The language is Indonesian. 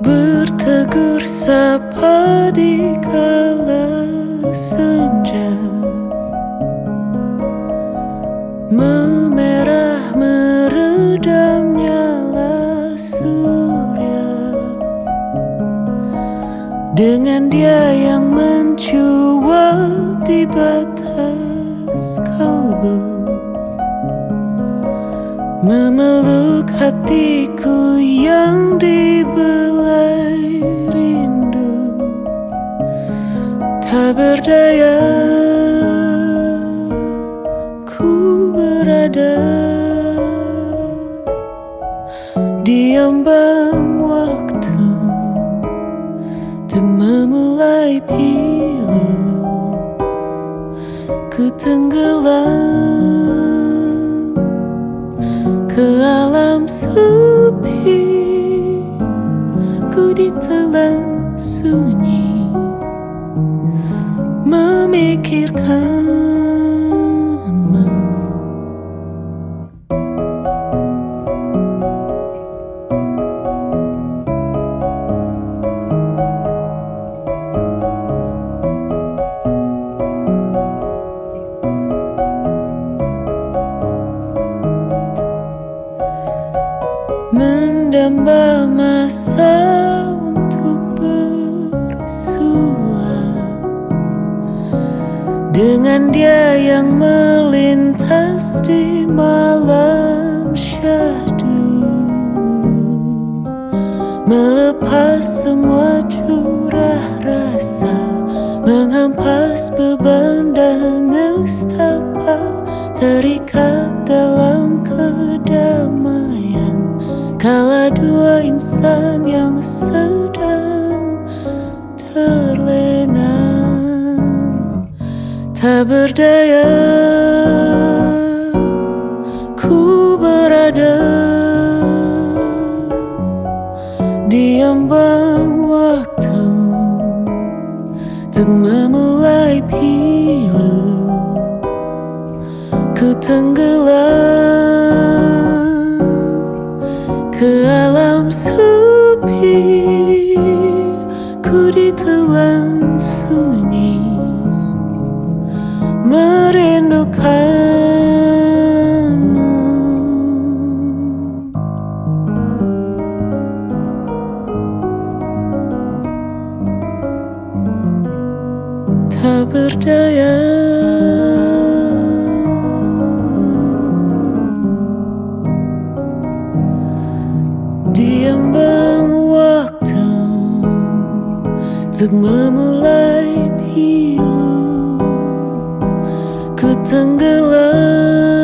Bertegur sapa di kala senja, memerah meredam nyala surya. Dengan dia yang mencuat di batas kalbu, memeluk hatiku yang dibelai rindu. Tak berdaya ku berada di ambang waktu, untuk memulai pilu. Ku tenggelam ke alam sepi, ku ditelan sunyi, memikirkanmu. Mendamba masa untuk bersua dengan dia yang melintas di malam syahdu, melepas semua curah rasa, menghampas beban dan nestapa, terikat dalam kedamaian. Kala dua insan yang sedang terlena, tak berdaya ku berada di ambang waktu, untuk memulai pilu. Ku tenggelam ke alam sepi, ku ditelan sunyi, merindukanmu. Tak berdaya di ambang waktu, untuk memulai pilu. Ku tenggelam